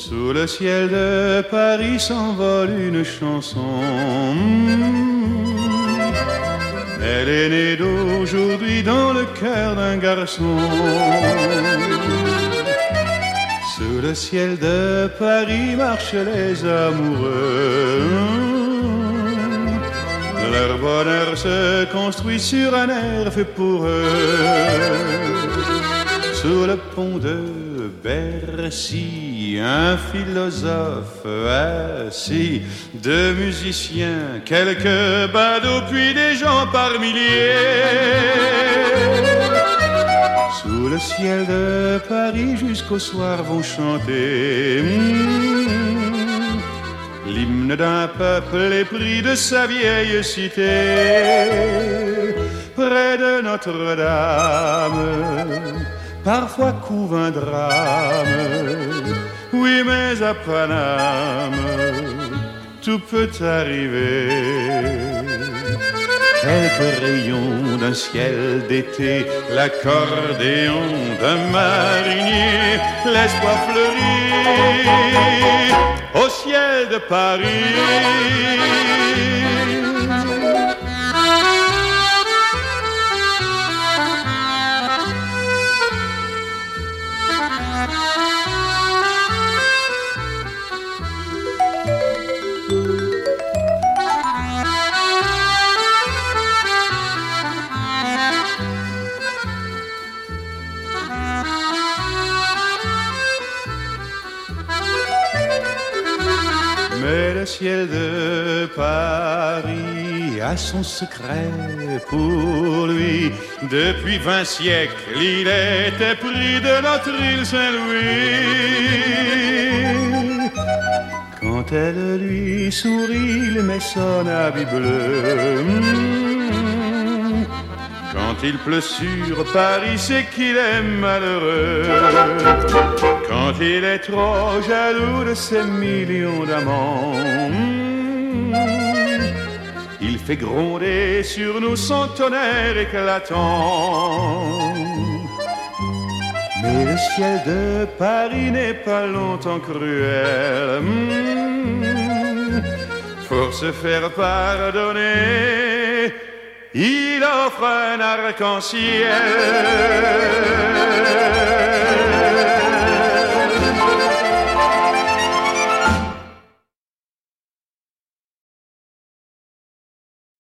Sous le ciel de Paris s'envole une chanson. Elle est née d'aujourd'hui dans le cœur d'un garçon. Sous le ciel de Paris marchent les amoureux. Leur bonheur se construit sur un air fait pour eux. Sous le pont de Bercy, un philosophe assis, deux musiciens, quelques badauds, puis des gens par milliers. Sous le ciel de Paris jusqu'au soir vont chanter l'hymne d'un peuple épris de sa vieille cité. Près de Notre-Dame, parfois couve un drame. Oui, mais à Paname, tout peut arriver. Quelques rayons d'un ciel d'été, l'accordéon d'un marinier, l'espoir fleurit au ciel de Paris. Mais le ciel de Paris a son secret pour lui. Depuis 20 siècles, il était pris de notre île Saint-Louis. Quand elle lui sourit, il met son habit bleu. Quand il pleut sur Paris, c'est qu'il est malheureux. Quand il est trop jaloux de ses millions d'amants, il fait gronder sur nous son tonnerre éclatant. Mais le ciel de Paris n'est pas longtemps cruel. Pour se faire pardonner, il offre un arc-en-ciel.